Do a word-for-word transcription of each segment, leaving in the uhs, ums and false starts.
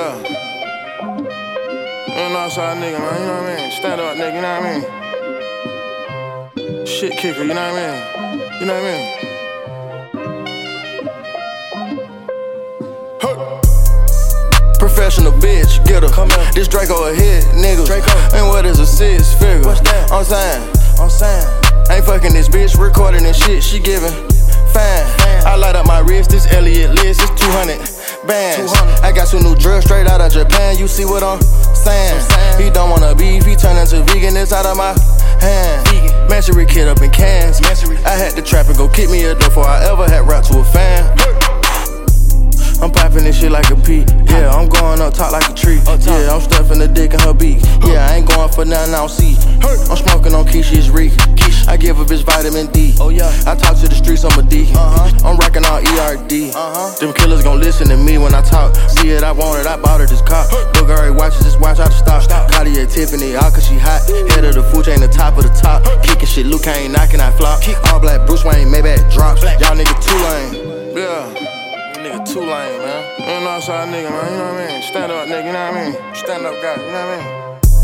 Yeah. You know outside nigga, man, you know what I mean? Stand up nigga, you know what I mean? Shit kicker, you know what I mean? You know what I mean? Hey. Professional bitch, get her. Come here. This Draco a hit, nigga. Draco. And what is a six figure? What's that? I'm saying, I'm saying. Ain't fucking this bitch, recording this shit, she giving fine. I light up my wrist, this Elliot list, it's two hundred bands. I got some new drugs straight out of Japan, you see what I'm saying? He don't wanna beef, he turn into vegan, it's out of my hand. Mansory kid up in cans. I had to trap and go kick me a door before I ever had rap to a fan. I'm popping this shit like a pea. Yeah, I'm going up top like a tree. Yeah, I'm stuffing the dick in her beak. Yeah, I ain't going for nothing I don't see. I'm smoking on Keisha's Reek. I give a bitch vitamin D. Oh yeah, I talk to the streets, I'm a D. Uh-huh. I'm rocking all E R D. Uh-huh. Them killers gon' listen to me when I talk. See it, I want it, I bought her this cop. Bulgari watches, just watch out to stop. Cartier Tiffany, all cause she hot. Head of the food chain, the top of the top. Kicking shit, Luke ain't knocking, I flop. All black, Bruce Wayne, Maybach drops. Y'all nigga too lame. Yeah. Nigga too lame, man. You know outside nigga, man, you know what I mean? Stand up nigga, you know what I mean? Stand up guy, you know what I mean?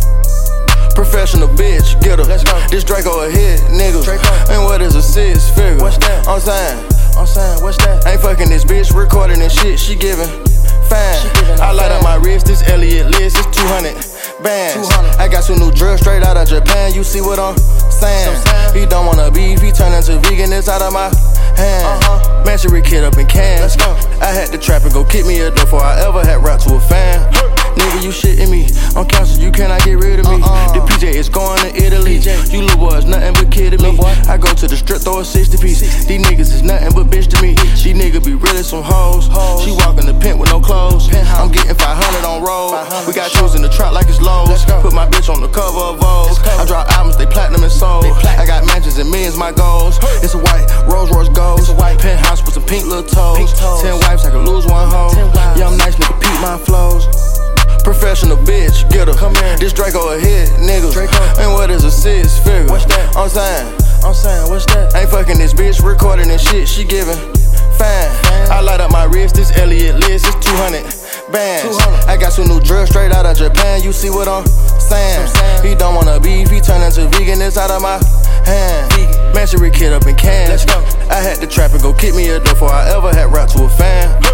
Professional bitch, get her. Let's go. This Draco a hit, nigga. Draco. And what is a six figure? What's that? I'm saying, I'm saying, what's that? Ain't fucking this bitch, recording this shit, she giving fine. She giving I light up my wrist, this Elliot list, it's two hundred bands. two hundred. I got some new drugs straight out of Japan, you see what I'm saying? He don't wanna beef, he turn into vegan, it's out of my hand. Uh-huh. Mansory kid up in cans. Let's go. I had to trap and go kick me a door before I ever had rap to a fan. Hey. Nigga, you shitting me. On council, you cannot get rid of me. Uh-uh. The P J is going to Italy. P J. You little boys, nothing but kidding me. I go to the strip, throw a sixty piece. These niggas is nothing but bitch to me. Bitch. These niggas be really some hoes. hoes. She walk in the pimp with no clothes. Penthouse. I'm getting five hundred on roll. We got shoes in the trap like it's Lowe's. Put my bitch on the cover of Vogue. I drop albums, they platinum and soul. I got mansions and millions, my goals. Hey. It's a white Rolls Royce gold. It's a white penthouse with some pink little toes. Pink toes. Ten wives, I can lose one hoe. Young nice nigga, peep my flows. Professional bitch, get her. Come here. This Draco a hit, nigga. Draco. And what is a six figure? What's that? I'm saying, I'm saying, what's that? Ain't fucking this bitch, recording this shit, she giving fine. I light up my wrist, this Elliot list, it's two hundred bands. two hundred. I got some new drugs straight out of Japan, you see what I'm saying? He don't wanna beef, he turn into vegan, it's out of my hand. Mansory kid up in cans. Let's go. I had to trap and go kick me a door before I ever had rap to a fan.